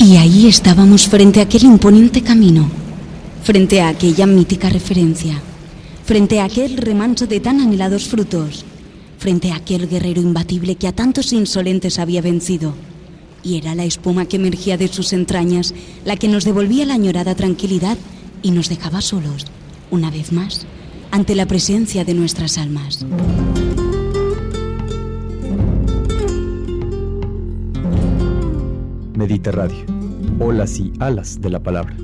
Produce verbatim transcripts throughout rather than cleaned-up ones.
Y ahí estábamos frente a aquel imponente camino, frente a aquella mítica referencia, frente a aquel remanso de tan anhelados frutos, frente a aquel guerrero imbatible que a tantos insolentes había vencido. Y era la espuma que emergía de sus entrañas la que nos devolvía la añorada tranquilidad y nos dejaba solos, una vez más, ante la presencia de nuestras almas. Medita Radio, olas y alas de la palabra.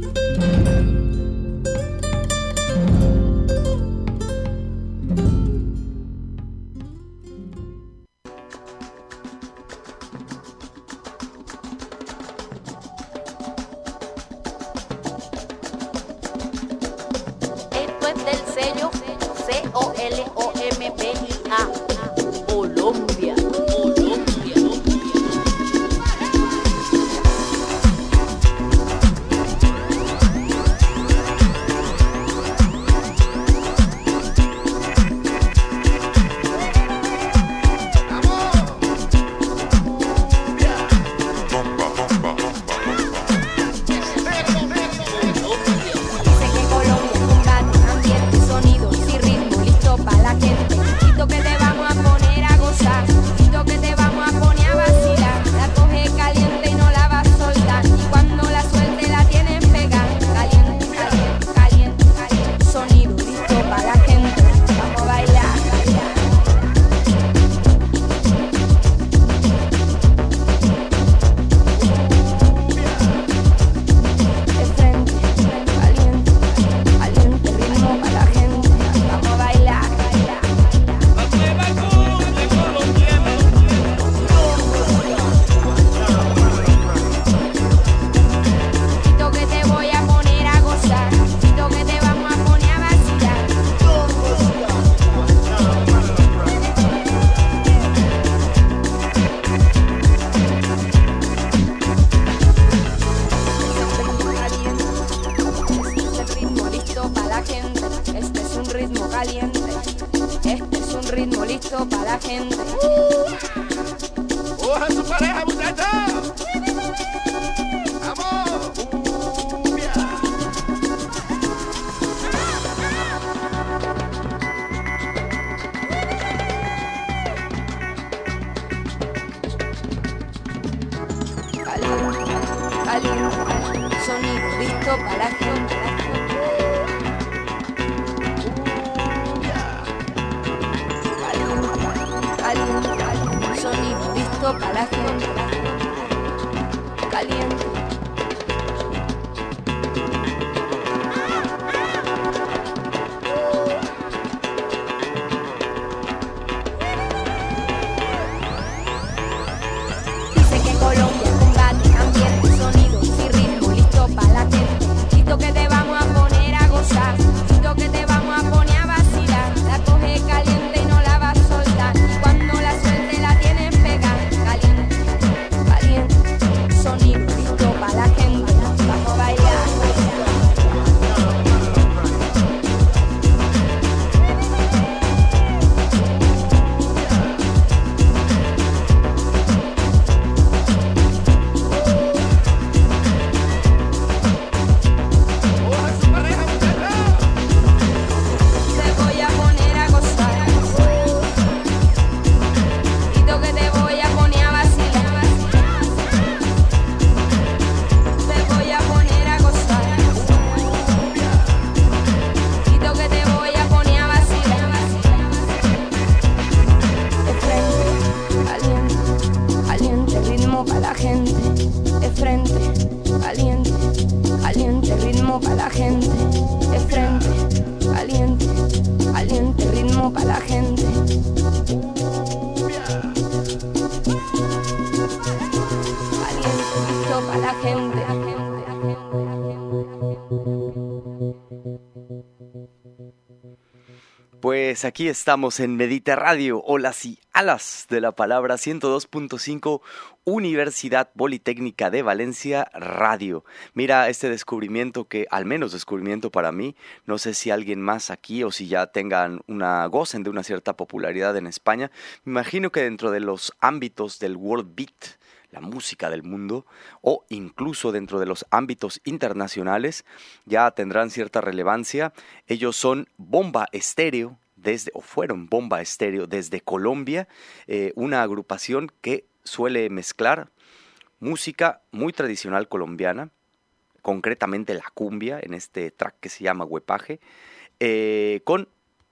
Esto es del sello C O L O M B I A, Colombia. Pues aquí estamos en Medita Radio, olas y alas de la palabra, ciento dos punto cinco, Universidad Politécnica de Valencia Radio. Mira este descubrimiento que, al menos descubrimiento para mí, no sé si alguien más aquí o si ya tengan una, gocen de una cierta popularidad en España. Me imagino que dentro de los ámbitos del World Beat, la música del mundo, o incluso dentro de los ámbitos internacionales, ya tendrán cierta relevancia. Ellos son Bomba Estéreo, desde, o fueron Bomba Estéreo desde Colombia, eh, una agrupación que suele mezclar música muy tradicional colombiana, concretamente la cumbia, en este track que se llama Huepaje, eh, con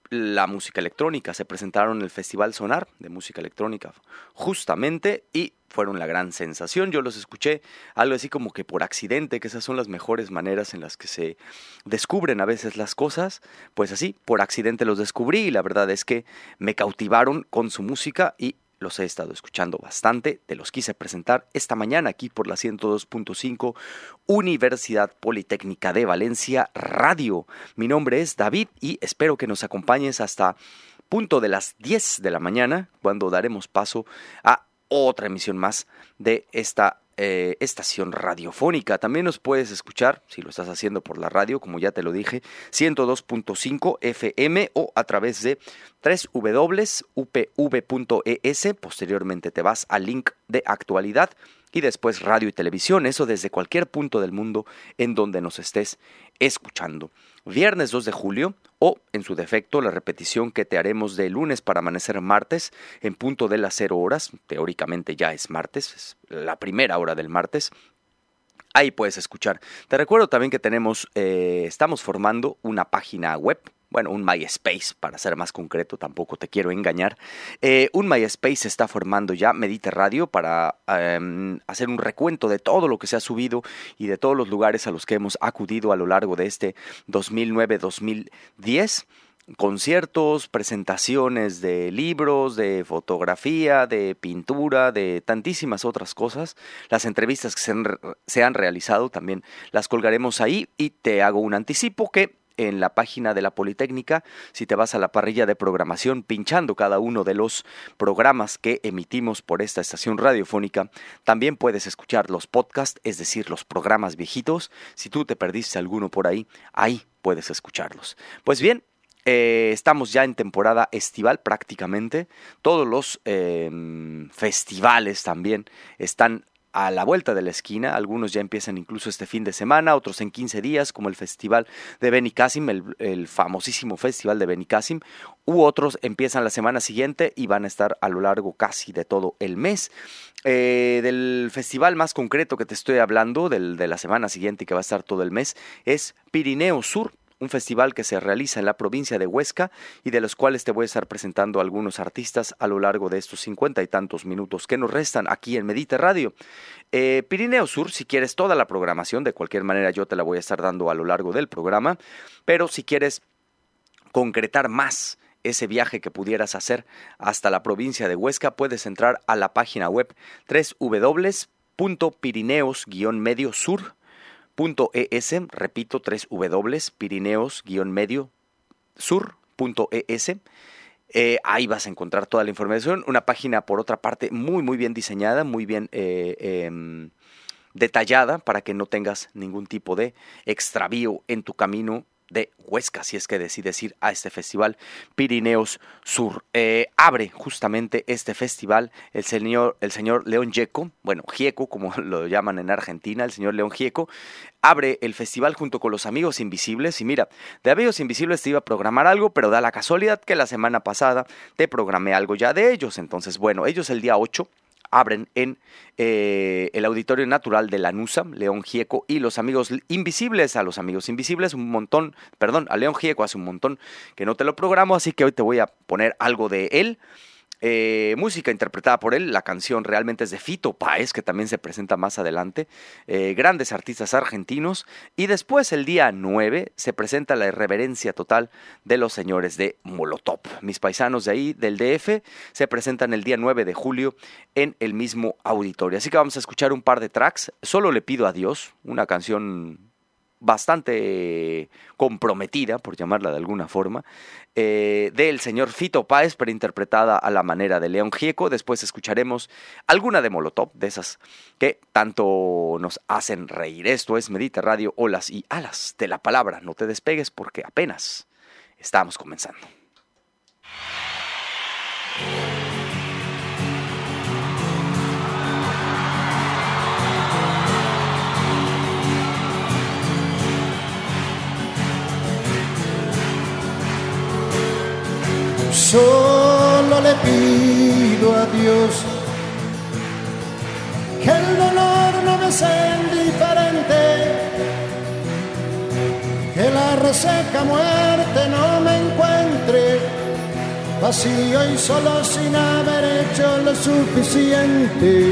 la música electrónica. Se presentaron en el Festival Sonar de música electrónica justamente y fueron la gran sensación. Yo los escuché algo así como que por accidente, que esas son las mejores maneras en las que se descubren a veces las cosas. Pues así, por accidente los descubrí y la verdad es que me cautivaron con su música y los he estado escuchando bastante. Te los quise presentar esta mañana aquí por la ciento dos punto cinco Universidad Politécnica de Valencia Radio. Mi nombre es David y espero que nos acompañes hasta punto de las diez de la mañana, cuando daremos paso a otra emisión más de esta eh, estación radiofónica. También nos puedes escuchar, si lo estás haciendo por la radio, como ya te lo dije, ciento dos punto cinco F M o a través de doble u doble u doble u punto u p v punto e s. Posteriormente te vas al link de actualidad y después radio y televisión, eso desde cualquier punto del mundo en donde nos estés escuchando. Viernes dos de julio, o en su defecto la repetición que te haremos de lunes para amanecer martes en punto de las cero horas, teóricamente ya es martes, es la primera hora del martes. Ahí puedes escuchar. Te recuerdo también que tenemos, eh, estamos formando una página web, bueno, un MySpace, para ser más concreto, tampoco te quiero engañar. Eh, un MySpace se está formando ya, Medite Radio, para eh, hacer un recuento de todo lo que se ha subido y de todos los lugares a los que hemos acudido a lo largo de este dos mil nueve dos mil diez. Conciertos, presentaciones de libros, de fotografía, de pintura, de tantísimas otras cosas. Las entrevistas que se han, se han realizado también las colgaremos ahí y te hago un anticipo que en la página de la Politécnica, si te vas a la parrilla de programación, pinchando cada uno de los programas que emitimos por esta estación radiofónica, también puedes escuchar los podcasts, es decir, los programas viejitos. Si tú te perdiste alguno por ahí, ahí puedes escucharlos. Pues bien, eh, estamos ya en temporada estival prácticamente. Todos los eh, festivales también están a la vuelta de la esquina. Algunos ya empiezan incluso este fin de semana, otros en quince días, como el Festival de Benicàssim, el, el famosísimo Festival de Benicàssim, u otros empiezan la semana siguiente y van a estar a lo largo casi de todo el mes. Eh, del festival más concreto que te estoy hablando, del, de la semana siguiente y que va a estar todo el mes, es Pirineo Sur, un festival que se realiza en la provincia de Huesca y de los cuales te voy a estar presentando a algunos artistas a lo largo de estos cincuenta y tantos minutos que nos restan aquí en Medite Radio. Eh, Pirineo Sur, si quieres toda la programación, de cualquier manera yo te la voy a estar dando a lo largo del programa, pero si quieres concretar más ese viaje que pudieras hacer hasta la provincia de Huesca, puedes entrar a la página web doble u doble u doble u punto pirineos guion medio sur punto e s, repito, doble u doble u doble u punto pirineos guion medio sur punto e s. Eh, ahí vas a encontrar toda la información. Una página, por otra parte, muy, muy bien diseñada, muy bien eh, eh, detallada, para que no tengas ningún tipo de extravío en tu camino de Huesca, si es que decides ir a este festival Pirineos Sur. Eh, abre justamente este festival el señor, el señor León Gieco, bueno, Gieco, como lo llaman en Argentina, el señor León Gieco, abre el festival junto con los Amigos Invisibles. Y mira, de Amigos Invisibles te iba a programar algo, pero da la casualidad que la semana pasada te programé algo ya de ellos. Entonces, bueno, ellos el día ocho abren en eh, el Auditorio Natural de Lanuza, León Gieco y los Amigos Invisibles. A los Amigos Invisibles un montón, perdón, a León Gieco hace un montón que no te lo programo, así que hoy te voy a poner algo de él. Eh, música interpretada por él, la canción realmente es de Fito Páez, que también se presenta más adelante, eh, grandes artistas argentinos, y después el día nueve se presenta la irreverencia total de los señores de Molotov. Mis paisanos de ahí, del D F, se presentan el día nueve de julio en el mismo auditorio, así que vamos a escuchar un par de tracks. Solo le pido a Dios, una canción bastante comprometida, por llamarla de alguna forma, eh, del señor Fito Páez, pero interpretada a la manera de León Gieco. Después escucharemos alguna de Molotov, de esas que tanto nos hacen reír. Esto es Medite Radio, olas y alas de la palabra. No te despegues porque apenas estamos comenzando. pido a Dios que el dolor no me sea indiferente, que la reseca muerte no me encuentre vacío y solo sin haber hecho lo suficiente.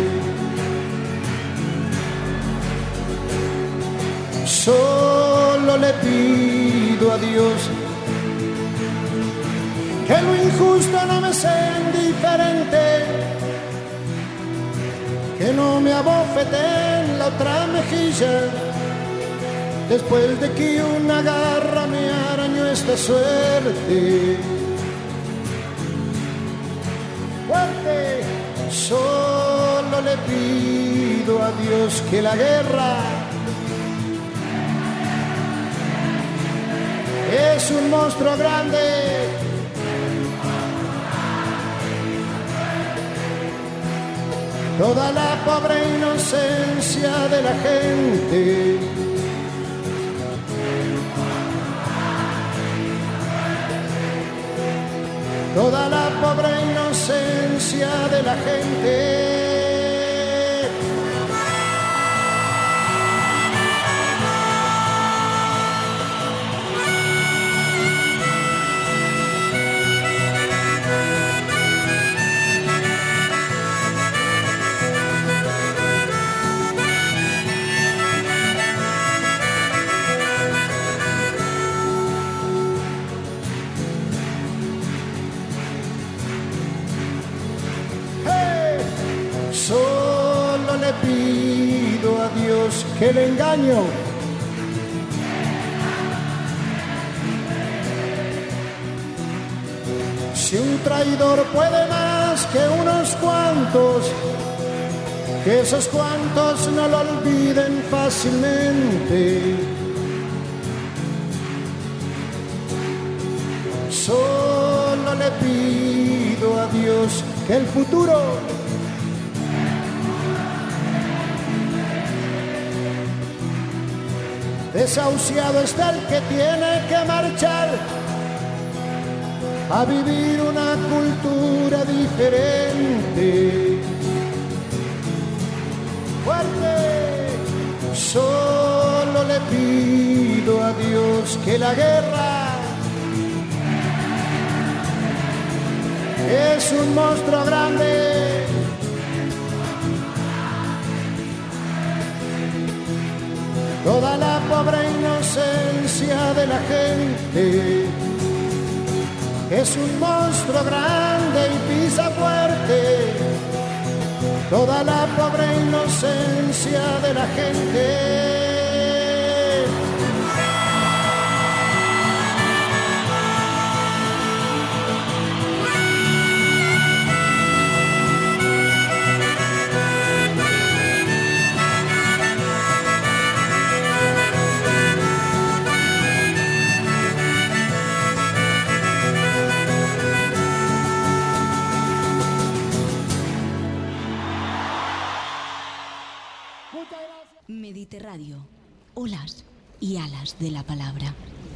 Solo le pido a Dios que lo injusto no me sea indiferente, que no me abofete en la otra mejilla, después de que una garra me arañó esta suerte. Fuerte, solo le pido a Dios que la guerra es un monstruo grande, toda la pobre inocencia de la gente. Toda la pobre inocencia de la gente. Solo le pido a Dios que el engaño si un traidor puede más que unos cuantos, que esos cuantos no lo olviden fácilmente. Solo le pido a Dios que el futuro desahuciado está el que tiene que marchar a vivir una cultura diferente. Fuerte, solo le pido a Dios que la guerra es un monstruo grande. Toda la pobre inocencia de la gente es un monstruo grande y pisa fuerte. Toda la pobre inocencia de la gente. Mediterráneo, olas y alas de la palabra.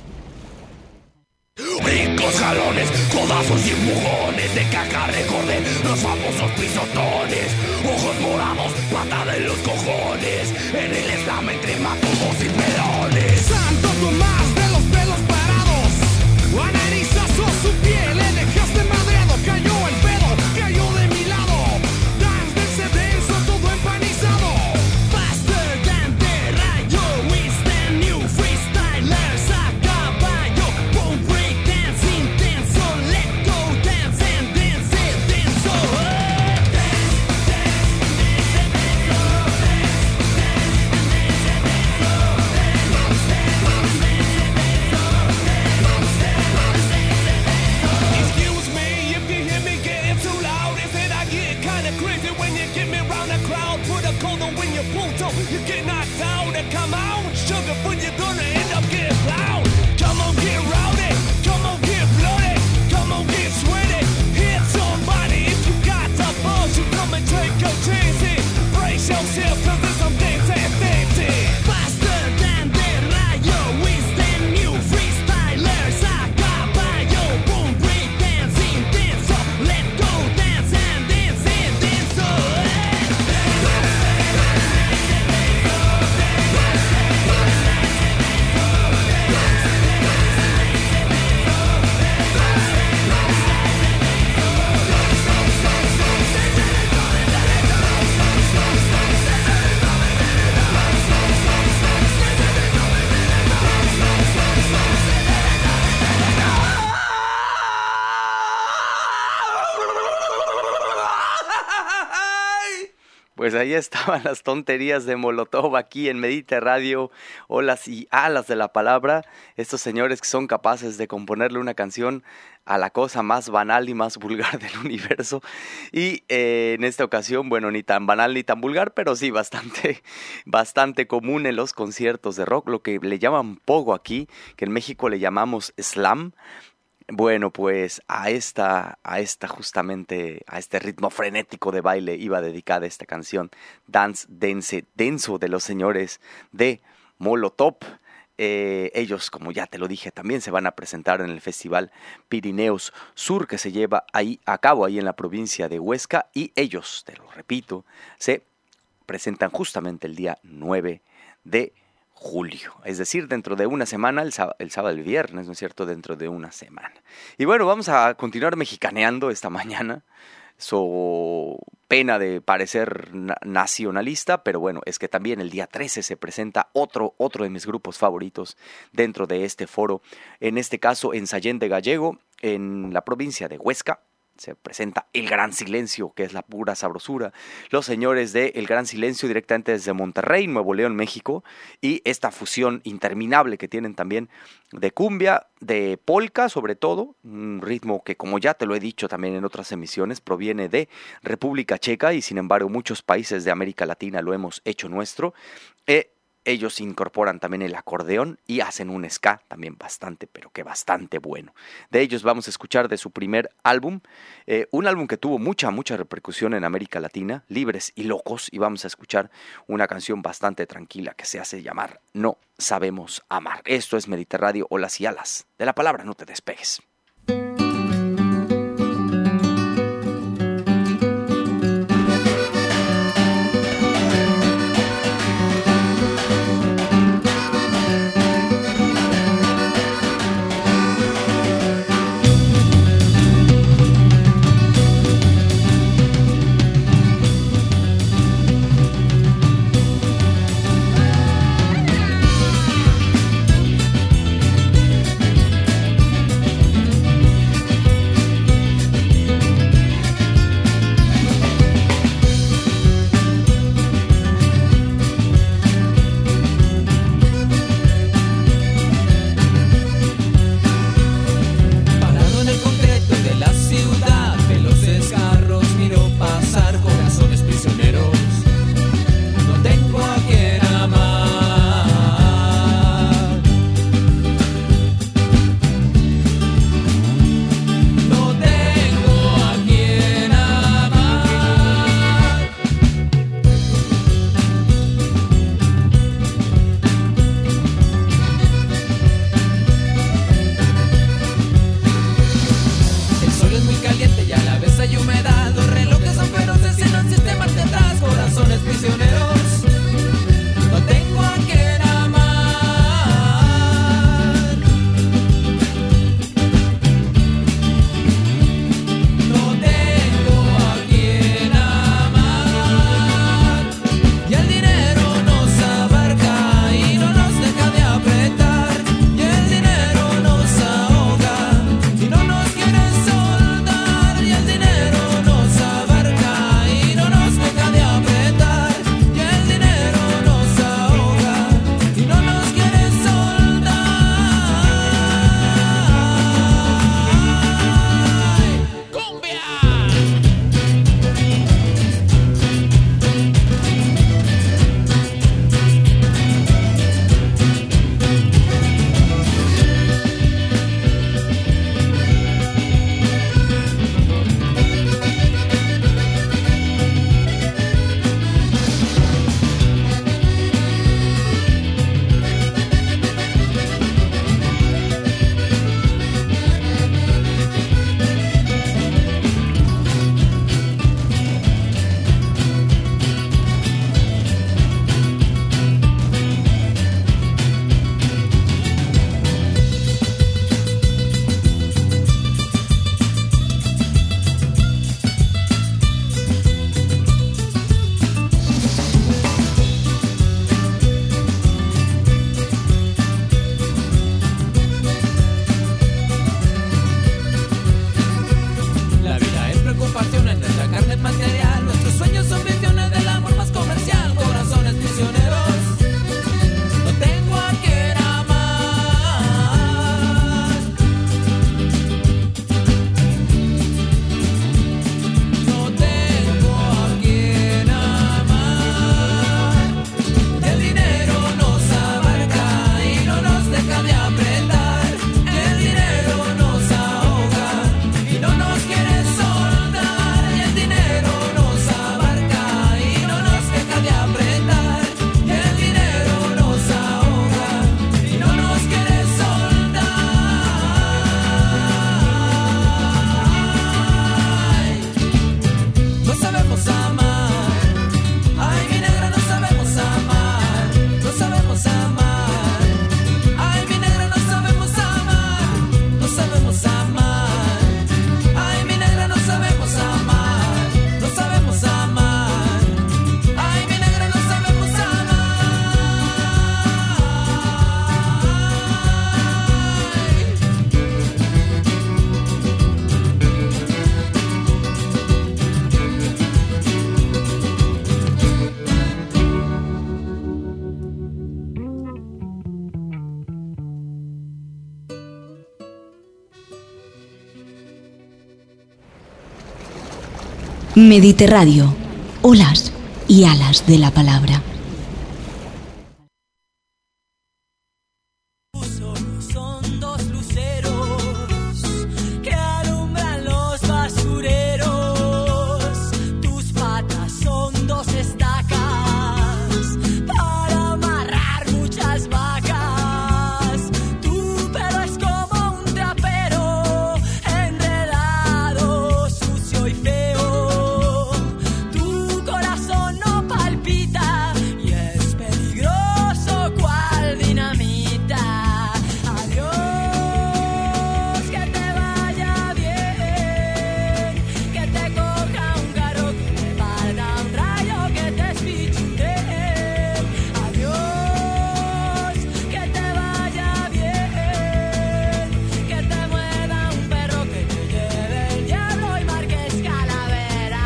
Brincos, jalones, codazos y empujones de caca recordé los famosos pisotones. Ojos morados, patada en los cojones. En el slam entre matojos y pelones. Santo Tomás de los pelos parados. Analizazo su piel, le dejaste madreado. Cayó el pedo, cayó de mi lado. Tan dense, denso, todo empanizado. Faster than the rayo, we stand new freestylers a caballo. Won't break dance intenso, let go dance and dance it denso. Dance, dance, dance, dance, excuse me if you hear me getting too loud. Is it I get kinda crazy when you get me round the crowd? Put a cold on when you pull toe, you get knocked out and come out. Sugar foot, you're gonna end up getting loud. Come on, get rowdy, come on, get bloody, come on, get sweaty. Hit somebody if you got the buzz. You come and take a chance and brace yourself, cause there's some dancing, dancing. Faster than the rayo, we stand new freestylers a caballo. Boom, break dance intenso, let go dance and dance pues ahí estaban las tonterías de Molotov aquí en Medita Radio, olas y alas de la palabra. Estos señores que son capaces de componerle una canción a la cosa más banal y más vulgar del universo. Y eh, en esta ocasión, bueno, ni tan banal ni tan vulgar, pero sí bastante, bastante común en los conciertos de rock, lo que le llaman pogo aquí, que en México le llamamos slam. Bueno, pues a esta, a esta justamente, a este ritmo frenético de baile iba dedicada esta canción, Dance Dense Denso, de los señores de Molotov. Eh, ellos, como ya te lo dije, también se van a presentar en el Festival Pirineos Sur, que se lleva ahí a cabo, ahí en la provincia de Huesca, y ellos, te lo repito, se presentan justamente el día nueve de julio, es decir, dentro de una semana, el sábado, el sábado y el viernes, ¿no es cierto?, dentro de una semana. Y bueno, vamos a continuar mexicaneando esta mañana, so pena de parecer na- nacionalista, pero bueno, es que también el día trece se presenta otro, otro de mis grupos favoritos dentro de este foro, en este caso en Sallén de Gallego, en la provincia de Huesca. Se presenta El Gran Silencio, que es la pura sabrosura. Los señores de El Gran Silencio directamente desde Monterrey, Nuevo León, México. Y esta fusión interminable que tienen también de cumbia, de polka sobre todo. Un ritmo que, como ya te lo he dicho también en otras emisiones, proviene de República Checa. Y sin embargo muchos países de América Latina lo hemos hecho nuestro. Eh, Ellos incorporan también el acordeón y hacen un ska también bastante, pero que bastante bueno. De ellos vamos a escuchar de su primer álbum, eh, un álbum que tuvo mucha, mucha repercusión en América Latina, Libres y Locos, y vamos a escuchar una canción bastante tranquila que se hace llamar No Sabemos Amar. Esto es Medita Radio, olas y alas de la palabra, no te despegues. Mediterráneo, olas y alas de la palabra. Son dos luceros que alumbran los basureros. Tus patas son dos estacas para amarrar muchas vacas. Tu pelo es como un trapero enredado, sucio y feo. Tu corazón no palpita y es peligroso cual dinamita. Adiós, que te vaya bien, que te coja un carro, que te parta un rayo, que te espichute. Adiós, que te vaya bien, que te mueva un perro, que te lleve el diablo y marques calavera.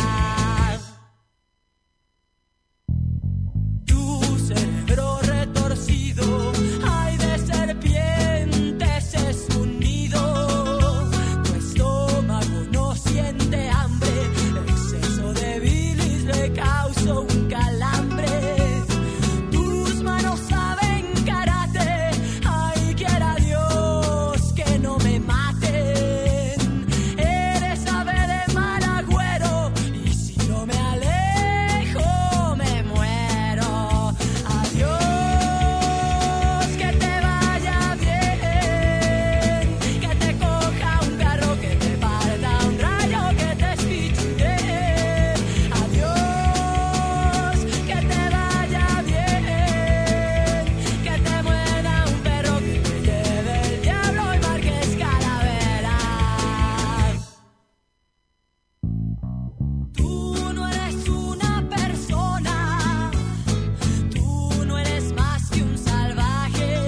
Tu cerebro retorcido, ay de serpientes es un nido. Tu estómago no siente hambre, exceso de bilis le causó un calambre. Tus manos saben karate, ay quiera Dios que no me maten. Eres ave de mal agüero y si no me alejo me muero. Adiós, que te vaya bien, que te coja un carro, que te parta un rayo, que te espichute. Adiós, que te vaya bien, que te muera un perro, que te lleve el diablo y marques calavera. Tú no eres una persona, tú no eres más que un salvaje,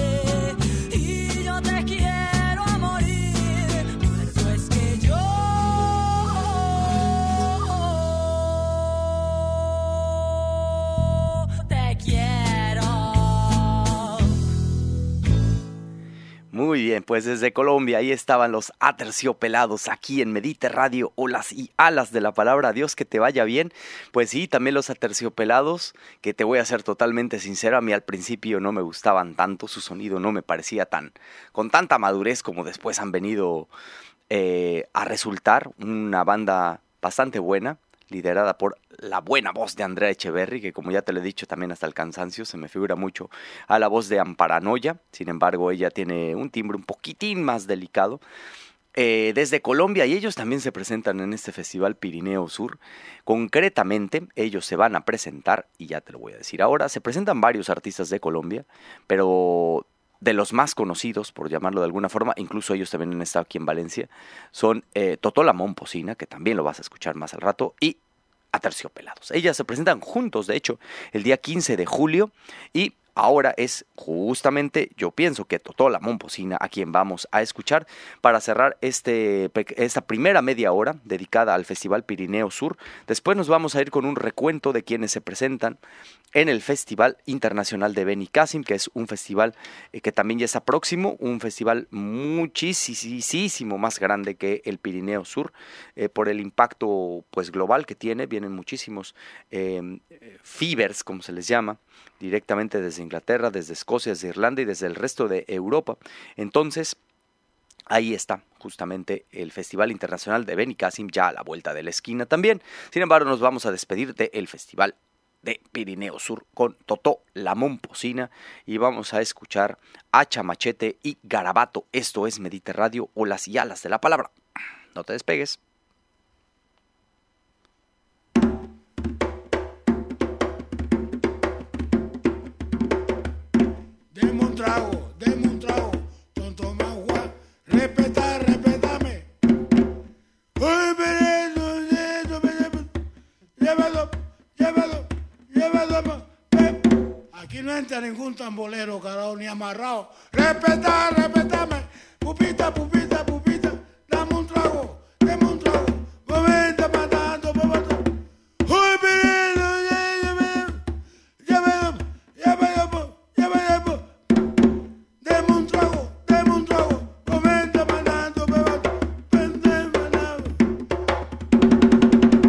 y yo te quiero a morir, muerto es que yo te quiero. Muy bien, pues desde Colombia ahí estaban los Aterciopelados aquí en Mediterráneo, olas y alas de la palabra. Dios, que te vaya bien. Pues sí, también los Aterciopelados, que te voy a ser totalmente sincero, a mí al principio no me gustaban tanto, su sonido no me parecía tan con tanta madurez como después han venido eh, a resultar. Una banda bastante buena, liderada por la buena voz de Andrea Echeverry, que como ya te lo he dicho también hasta el cansancio, se me figura mucho a la voz de Amparanoia. Sin embargo, ella tiene un timbre un poquitín más delicado. Eh, desde Colombia, y ellos también se presentan en este Festival Pirineo Sur. Concretamente, ellos se van a presentar, y ya te lo voy a decir ahora, se presentan varios artistas de Colombia, pero de los más conocidos, por llamarlo de alguna forma, incluso ellos también han estado aquí en Valencia, son eh, Totó la Momposina, que también lo vas a escuchar más al rato, y Aterciopelados. Ellas se presentan juntos, de hecho, el día quince de julio, y ahora es justamente, yo pienso que Totó la Momposina a quien vamos a escuchar para cerrar este, esta primera media hora dedicada al Festival Pirineo Sur. Después nos vamos a ir con un recuento de quienes se presentan en el Festival Internacional de Benicàssim, que es un festival eh, que también ya está próximo, un festival muchísimo más grande que el Pirineo Sur, eh, por el impacto pues global que tiene. Vienen muchísimos eh, fibers, como se les llama, directamente desde Inglaterra, desde Escocia, desde Irlanda y desde el resto de Europa. Entonces, ahí está justamente el Festival Internacional de Benicàssim, ya a la vuelta de la esquina también. Sin embargo, nos vamos a despedir del Festival de Pirineo Sur con Totó la Momposina y vamos a escuchar Hacha, Machete y Garabato. Esto es Mediterráneo, olas y alas de la palabra. No te despegues. Deme un trago, deme un trago, tonto magua, respeta, respetame. Uy, pero eso, llévalo, llévalo, llévalo. Aquí no entra ningún tambolero, carajo, ni amarrado. Respeta, respetame, pupita, pupita, pupita, dame un trago, dame un trago. Momento matando, papá. Uy, pero llévalo, llévalo, llévalo, llévalo. Deme un trago, deme un trago, comenta manando, beba, pende manado.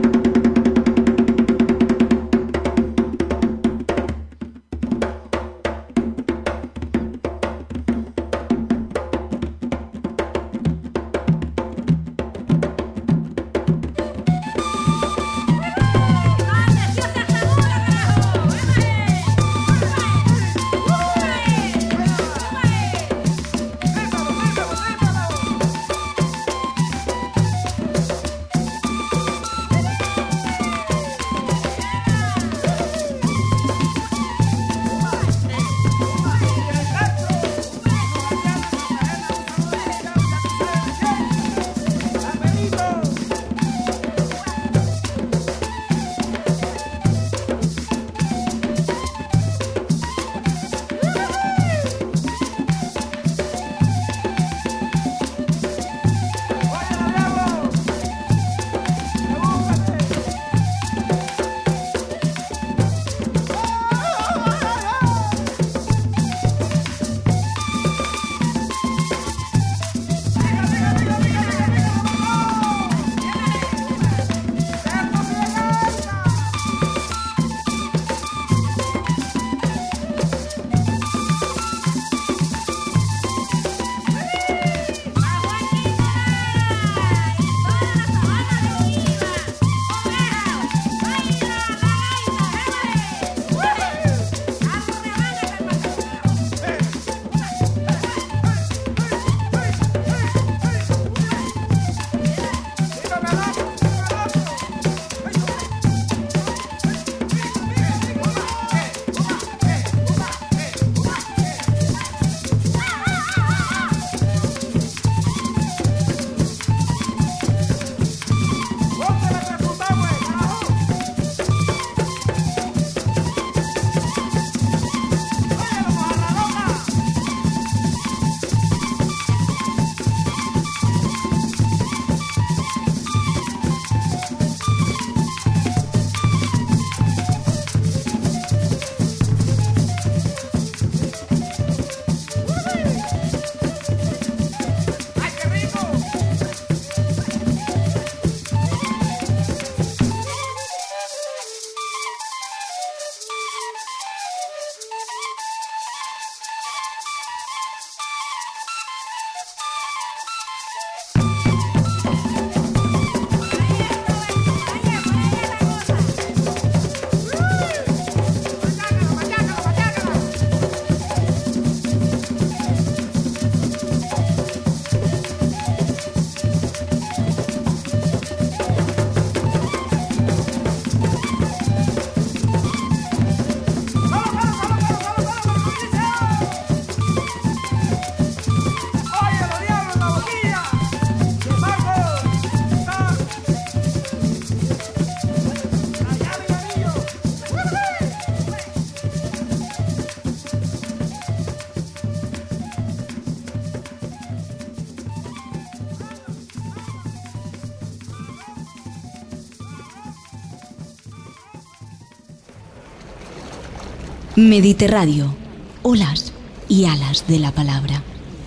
Mediterráneo, olas y alas de la palabra.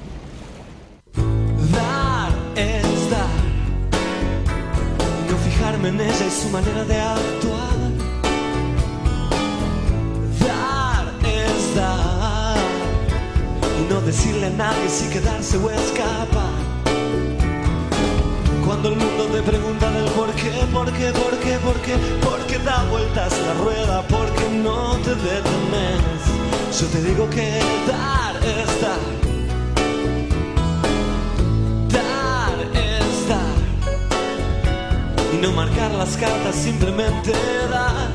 Dar es dar, y no fijarme en ella y su manera de actuar. Dar es dar, y no decirle a nadie si quedarse o escapar. Cuando el mundo te pregunta del por qué, por qué, por qué, por qué, por qué da vueltas la rueda, por qué no te detenes, yo te digo que dar es dar. Dar es dar, y no marcar las cartas, simplemente dar.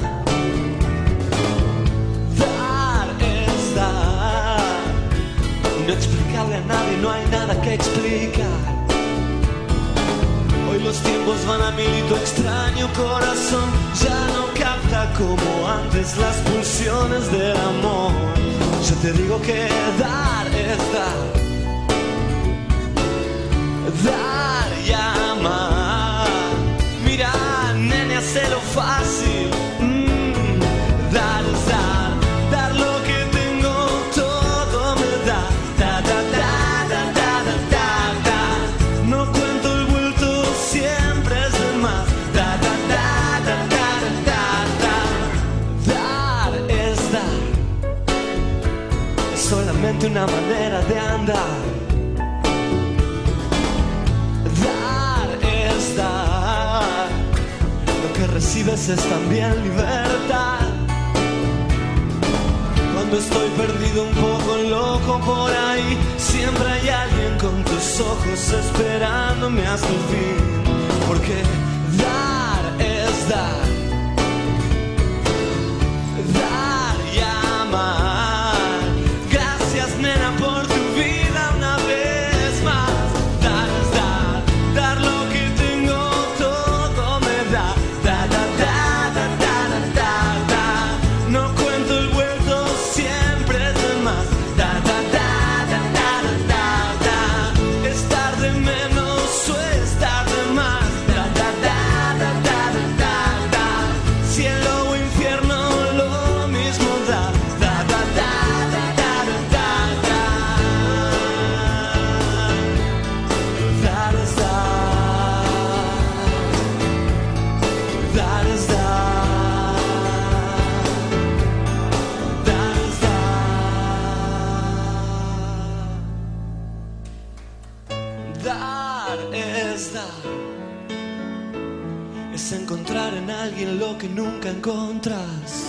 Dar es dar, y no explicarle a nadie, no hay nada que explicar. Hoy los tiempos van a mil y tu extraño corazón ya no capta como antes las pulsiones del amor. Yo te digo que dar es dar, dar y amar. Mira, nene, hacelo fácil. Mm, dar es dar, dar lo que tengo, todo me da. Da, da, da, da, da, da, da, da. No cuento el vuelto, siempre es de más. Da, da, da, da, da, da, da, da. Dar es dar, es solamente una manera de andar. Dar es dar, lo que recibes es también libertad. Cuando estoy perdido, un poco loco por ahí, siempre hay alguien con tus ojos esperándome hasta el fin. Porque dar es dar, dar y amar. Gracias, nena, por tu vida una vez más. Dar es dar, dar lo que tengo, todo me da. Da, da, da, da, da, da, da, da. No cuento el vuelto, siempre es de más. Da, da, da, da, da, da, da, da. Estar de menos o estar de más. Da, da, da, da, da, da, da, da. Cielo o infierno, lo mismo da. Da, da, da, da, da, da, da, da. Dar es dar, dar es dar, dar es dar. Dar es dar, es encontrar en alguien lo que nunca encontras.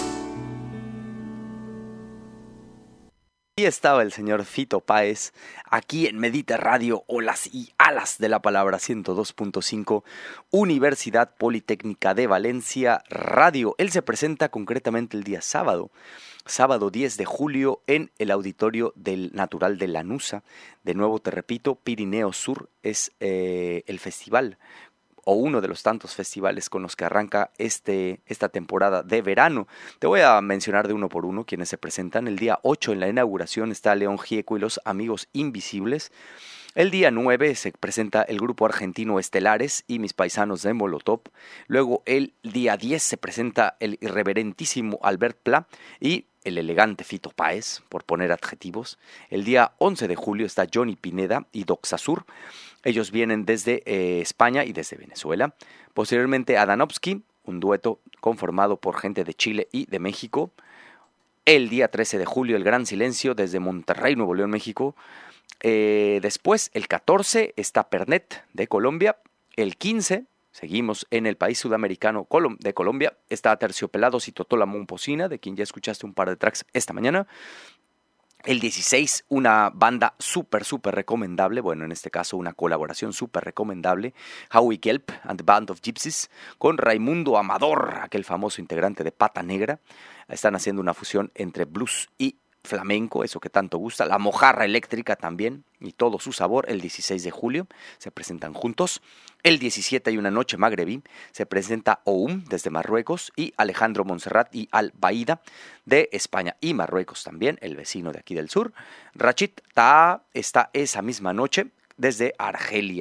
Ahí estaba el señor Fito Páez, aquí en Mediterráneo, olas y alas de la palabra ciento dos punto cinco, Universidad Politécnica de Valencia Radio. Él se presenta concretamente el día sábado, sábado diez de julio, en el Auditorio del Natural de Lanuza. De nuevo te repito, Pirineo Sur es eh, el festival, o uno de los tantos festivales con los que arranca este, esta temporada de verano. Te voy a mencionar de uno por uno quienes se presentan. El día ocho en la inauguración está León Gieco y los Amigos Invisibles. El día nueve se presenta el grupo argentino Estelares y Mis Paisanos de Molotov. Luego el día diez se presenta el irreverentísimo Albert Pla y el elegante Fito Páez, por poner adjetivos. El día once de julio está Johnny Pineda y Doxasur. Ellos vienen desde eh, España y desde Venezuela. Posteriormente Adanovsky, un dueto conformado por gente de Chile y de México. El día trece de julio El Gran Silencio desde Monterrey, Nuevo León, México. Eh, después, el catorce, está Pernet de Colombia. El quince, seguimos en el país sudamericano de Colombia, está Terciopelados y Totola Momposina, de quien ya escuchaste un par de tracks esta mañana. El dieciséis, una banda súper, súper recomendable, bueno, en este caso una colaboración súper recomendable, Howie Kelp and the Band of Gypsies, con Raimundo Amador, aquel famoso integrante de Pata Negra. Están haciendo una fusión entre blues y flamenco, eso que tanto gusta. La Mojarra Eléctrica también, y todo su sabor. El dieciséis de julio se presentan juntos. El diecisiete hay una noche magrebí, se presenta Oum desde Marruecos y Alejandro Montserrat y Al Baida de España y Marruecos también, el vecino de aquí del sur. Rachid Taha está esa misma noche desde Argelia.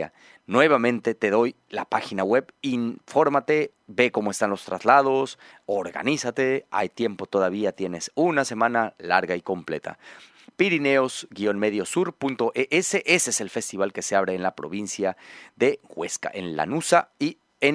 nuevamente te doy la página web, infórmate, ve cómo están los traslados, organízate, hay tiempo todavía, tienes una semana larga y completa. Pirineos Medio Sur punto e s, ese es el festival que se abre en la provincia de Huesca, en Lanuza y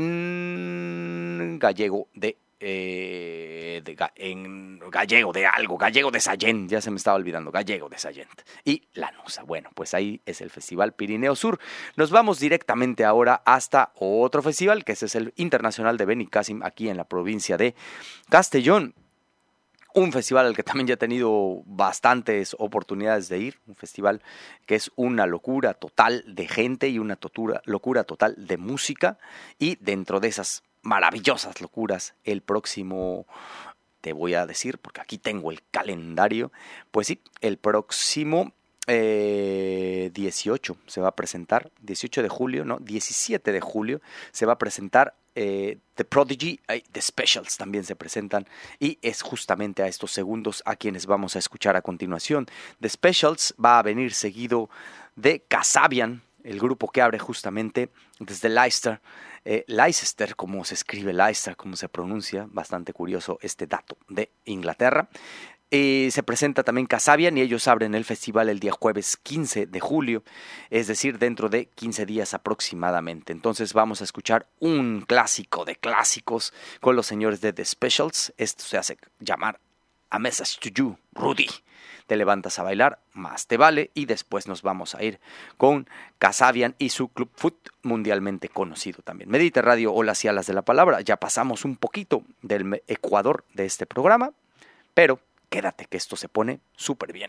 en Gallego de Eh, de, en gallego de algo, gallego de Sallent, ya se me estaba olvidando, gallego de Sallent y Lanuza. Bueno, pues ahí es el Festival Pirineo Sur. Nos vamos directamente ahora hasta otro festival, que ese es el Internacional de Benicàssim, aquí en la provincia de Castellón. Un festival al que también ya he tenido bastantes oportunidades de ir, un festival que es una locura total de gente y una totura, locura total de música, y dentro de esas maravillosas locuras, el próximo, te voy a decir, porque aquí tengo el calendario, pues sí, el próximo eh, dieciocho se va a presentar, dieciocho de julio, no, diecisiete de julio se va a presentar eh, The Prodigy, eh, The Specials también se presentan, y es justamente a estos segundos a quienes vamos a escuchar a continuación. The Specials va a venir seguido de Kasabian, el grupo que abre justamente desde Leicester, eh, Leicester, como se escribe Leicester, como se pronuncia, bastante curioso este dato de Inglaterra. Eh, se presenta también Kasabian y ellos abren el festival el día jueves quince de julio, es decir, dentro de quince días aproximadamente. Entonces vamos a escuchar un clásico de clásicos con los señores de The Specials. Esto se hace llamar A Message to You, Rudy. Te levantas a bailar, más te vale, y después nos vamos a ir con Kasabian y su Club Foot, mundialmente conocido también. Medite Radio, olas y alas de la palabra. Ya pasamos un poquito del Ecuador de este programa, pero quédate que esto se pone súper bien.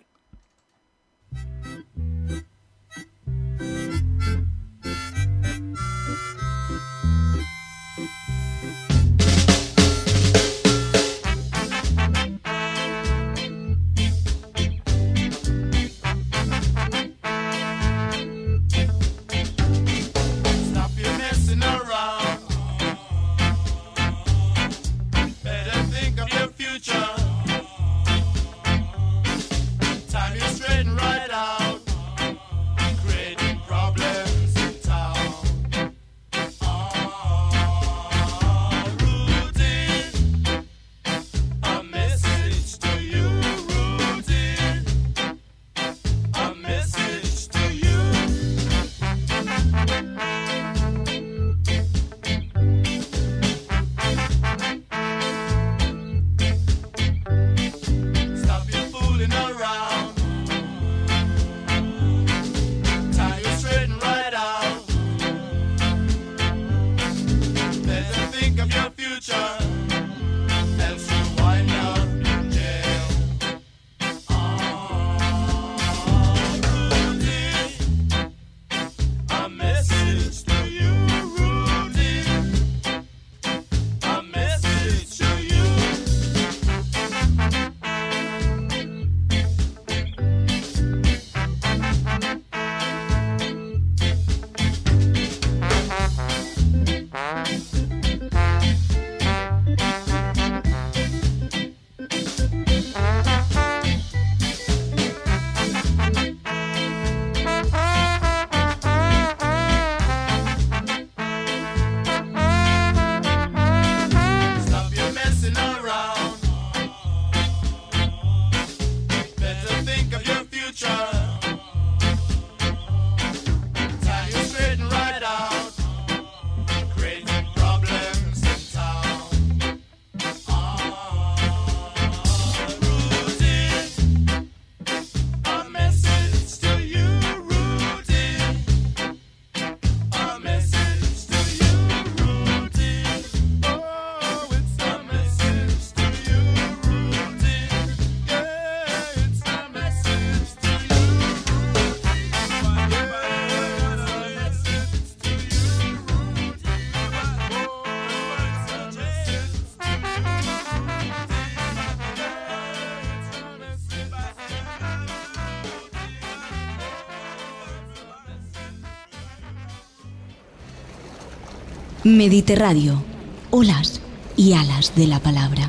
Medite Radio, olas y alas de la palabra.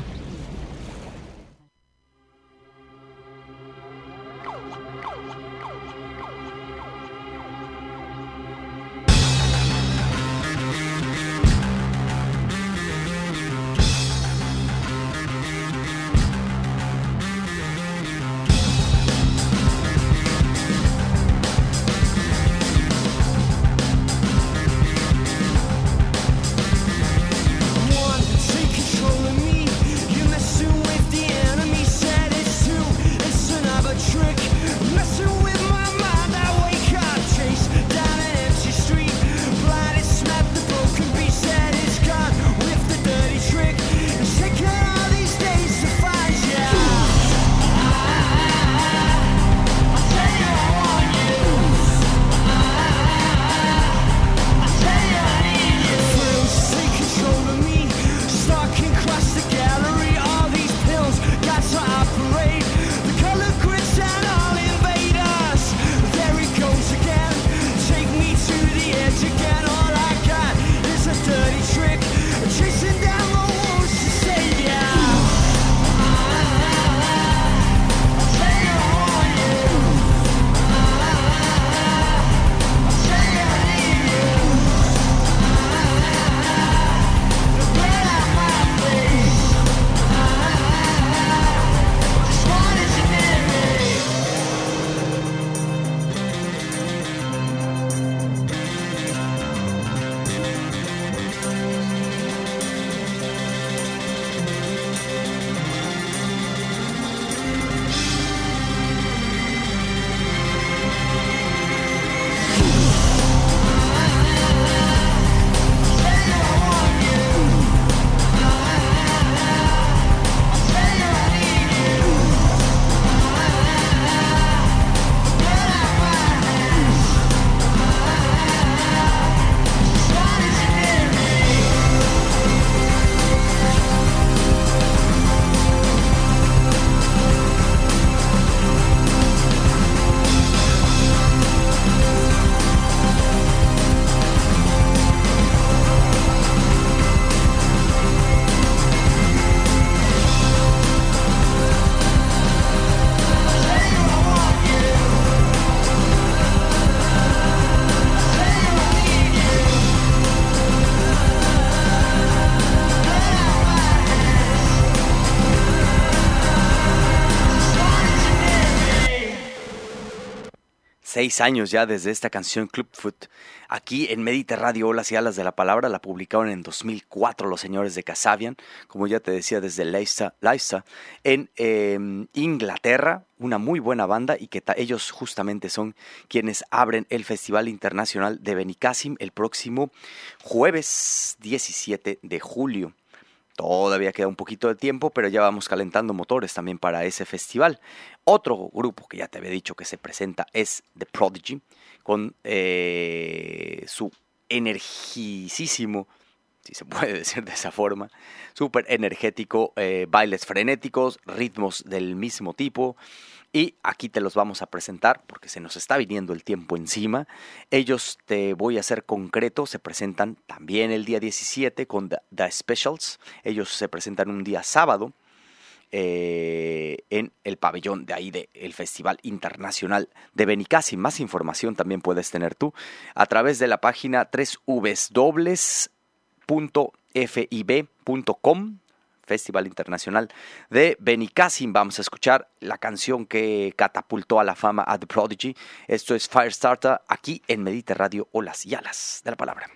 Seis años ya desde esta canción Clubfoot. Aquí en Mediter Radio, Olas y Alas de la Palabra, la publicaron en dos mil cuatro los señores de Kasabian, como ya te decía, desde Leicester, Leicester en eh, Inglaterra, una muy buena banda, y que ta- ellos justamente son quienes abren el Festival Internacional de Benicàssim el próximo jueves diecisiete de julio. Todavía queda un poquito de tiempo, pero ya vamos calentando motores también para ese festival. Otro grupo que ya te había dicho que se presenta es The Prodigy, con eh, su energicísimo, si se puede decir de esa forma, súper energético, eh, bailes frenéticos, ritmos del mismo tipo. Y aquí te los vamos a presentar porque se nos está viniendo el tiempo encima. Ellos, te voy a ser concreto, se presentan también el día diecisiete con The, The Specials. Ellos se presentan un día sábado eh, en el pabellón de ahí del Festival Internacional de Benicàssim. Más información también puedes tener tú a través de la página doble u doble u doble u punto f i b punto com. Festival Internacional de Benicàssim. Vamos a escuchar la canción que catapultó a la fama a The Prodigy. Esto es Firestarter, aquí en Mediter Radio, Olas y Alas de la Palabra.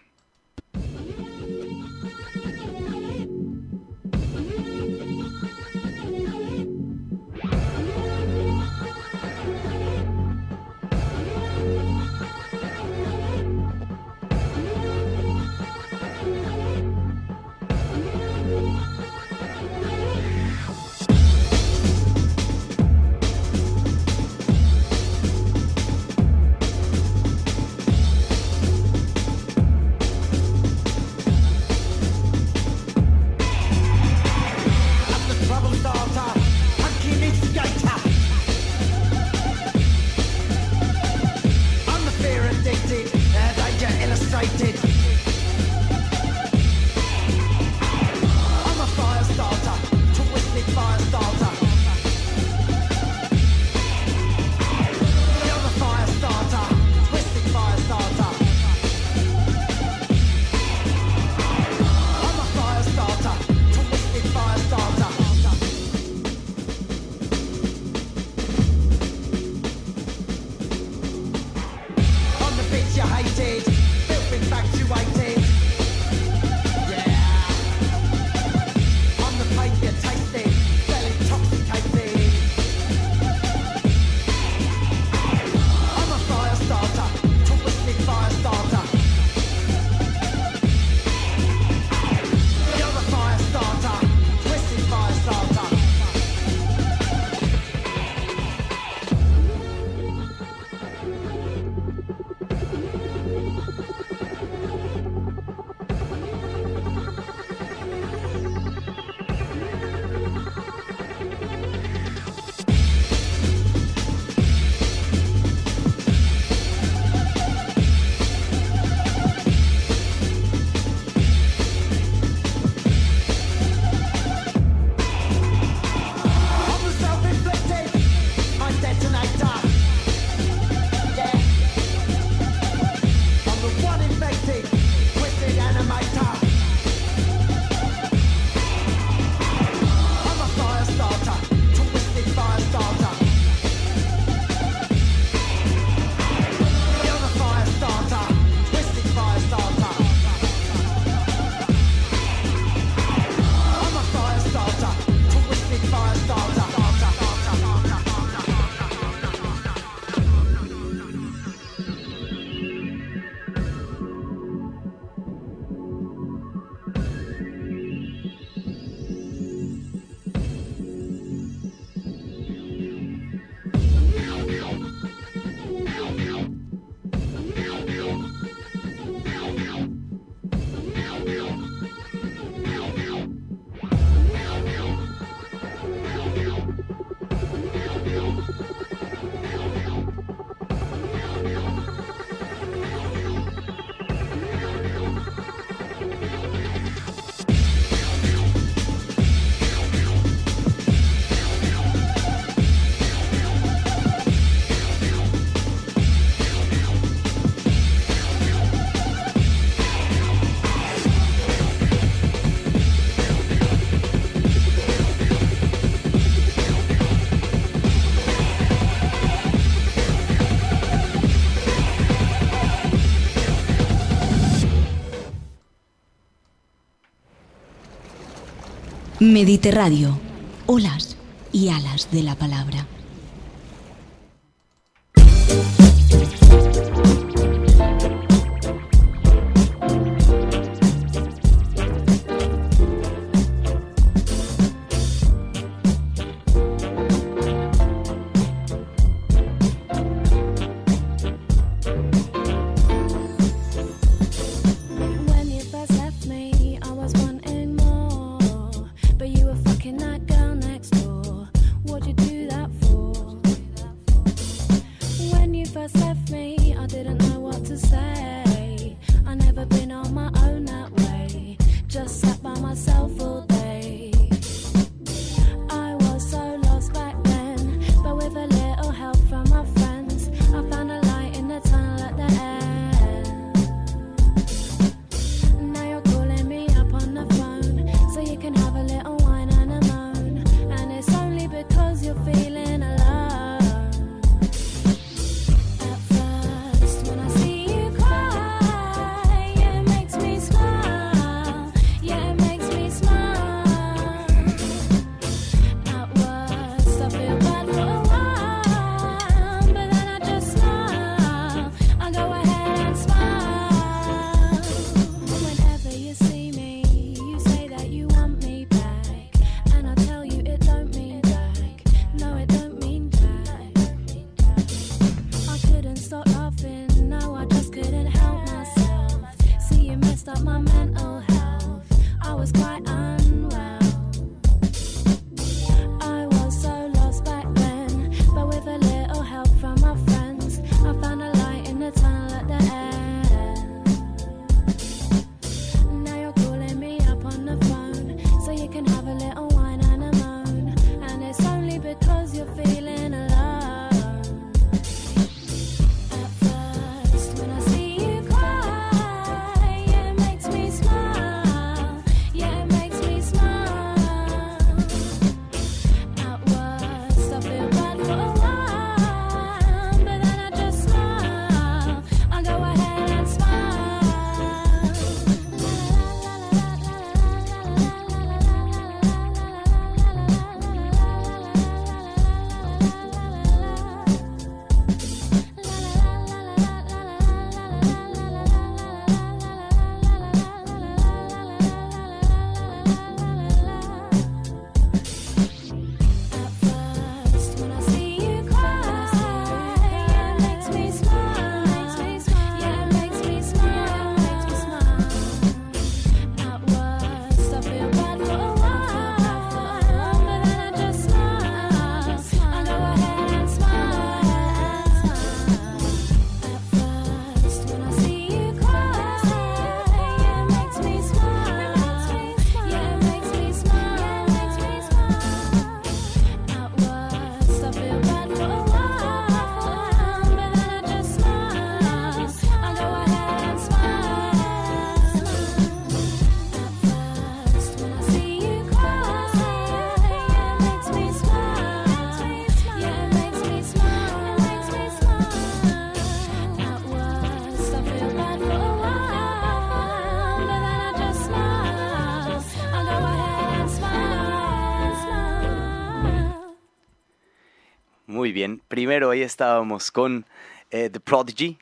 Mediterráneo, olas y alas de la palabra. Muy bien, primero ahí estábamos con eh, The Prodigy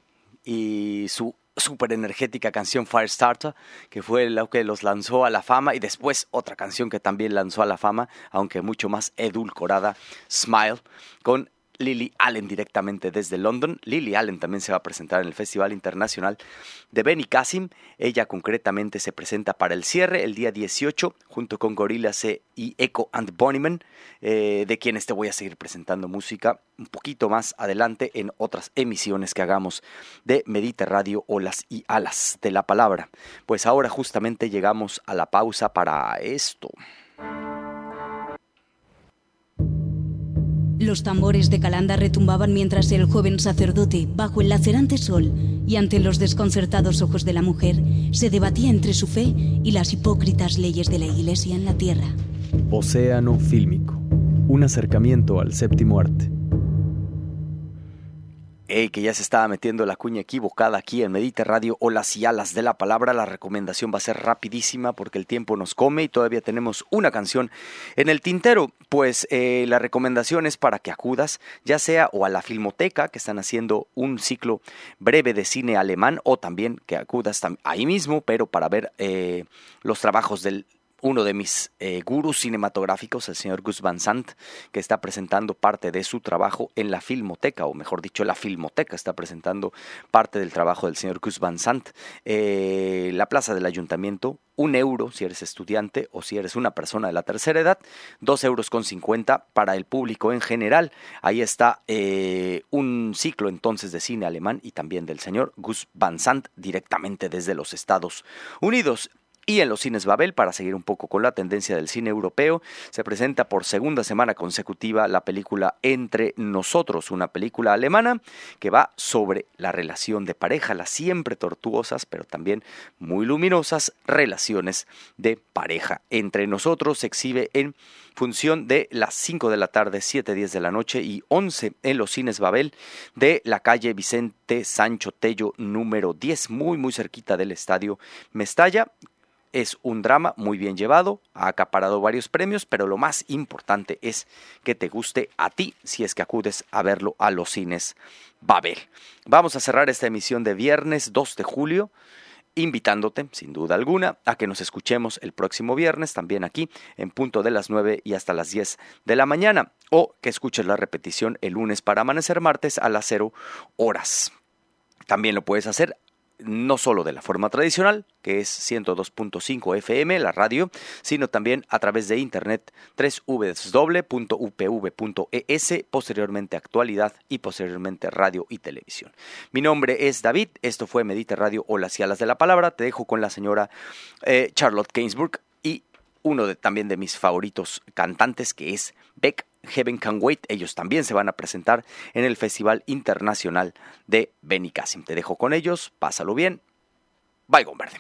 y su súper energética canción Firestarter, que fue lo que los lanzó a la fama, y después otra canción que también lanzó a la fama, aunque mucho más edulcorada, Smile, con Lily Allen directamente desde London. Lily Allen también se va a presentar en el Festival Internacional de Benicàssim. Ella concretamente se presenta para el cierre el día dieciocho junto con Gorillaz y Echo and the Bunnymen, eh, de quienes te voy a seguir presentando música un poquito más adelante en otras emisiones que hagamos de Mediterráneo, olas y alas de la palabra. Pues ahora justamente llegamos a la pausa para esto. Los tambores de Calanda retumbaban mientras el joven sacerdote, bajo el lacerante sol y ante los desconcertados ojos de la mujer, se debatía entre su fe y las hipócritas leyes de la Iglesia en la tierra. Océano Fílmico, un acercamiento al séptimo arte. Hey, que ya se estaba metiendo la cuña equivocada aquí en Medite Radio, Olas y Alas de la Palabra. La recomendación va a ser rapidísima porque el tiempo nos come y todavía tenemos una canción en el tintero. Pues eh, la recomendación es para que acudas ya sea o a la Filmoteca, que están haciendo un ciclo breve de cine alemán, o también que acudas ahí mismo, pero para ver eh, los trabajos del uno de mis eh, gurús cinematográficos, el señor Gus Van Sant, que está presentando parte de su trabajo en la Filmoteca, o mejor dicho, la Filmoteca está presentando parte del trabajo del señor Gus Van Sant. Eh, la plaza del ayuntamiento, un euro si eres estudiante o si eres una persona de la tercera edad, dos euros con cincuenta para el público en general. Ahí está eh, un ciclo entonces de cine alemán y también del señor Gus Van Sant directamente desde los Estados Unidos. Y en los cines Babel, para seguir un poco con la tendencia del cine europeo, se presenta por segunda semana consecutiva la película Entre Nosotros, una película alemana que va sobre la relación de pareja, las siempre tortuosas, pero también muy luminosas relaciones de pareja. Entre Nosotros se exhibe en función de las cinco de la tarde, siete, diez de la noche y once en los cines Babel de la calle Vicente Sancho Tello número diez, muy muy cerquita del Estadio Mestalla. Es un drama muy bien llevado, ha acaparado varios premios, pero lo más importante es que te guste a ti si es que acudes a verlo a los cines Babel. Vamos a cerrar esta emisión de viernes dos de julio, invitándote, sin duda alguna, a que nos escuchemos el próximo viernes, también aquí, en punto de las nueve y hasta las diez de la mañana, o que escuches la repetición el lunes para amanecer martes a las cero horas. También lo puedes hacer no solo de la forma tradicional, que es ciento dos punto cinco F M, la radio, sino también a través de internet, doble u doble u doble u punto u p v punto e s, posteriormente actualidad y posteriormente radio y televisión. Mi nombre es David, esto fue Medite Radio, Olas y Alas de la Palabra. Te dejo con la señora eh, Charlotte Gainsbourg y uno de, también de mis favoritos cantantes, que es Beck. Heaven Can Wait. Ellos también se van a presentar en el Festival Internacional de Benicàssim. Te dejo con ellos, pásalo bien. Bye, Gomberde.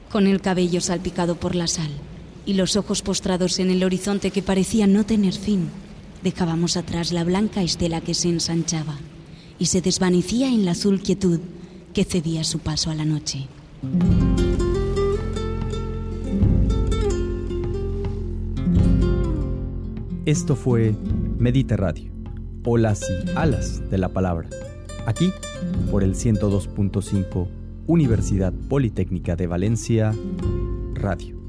con el cabello salpicado por la sal y los ojos postrados en el horizonte que parecía no tener fin, dejábamos atrás la blanca estela que se ensanchaba y se desvanecía en la azul quietud que cedía su paso a la noche. Esto fue Medita Radio, olas y alas de la palabra, aquí por el ciento dos punto cinco Universidad Politécnica de Valencia Radio.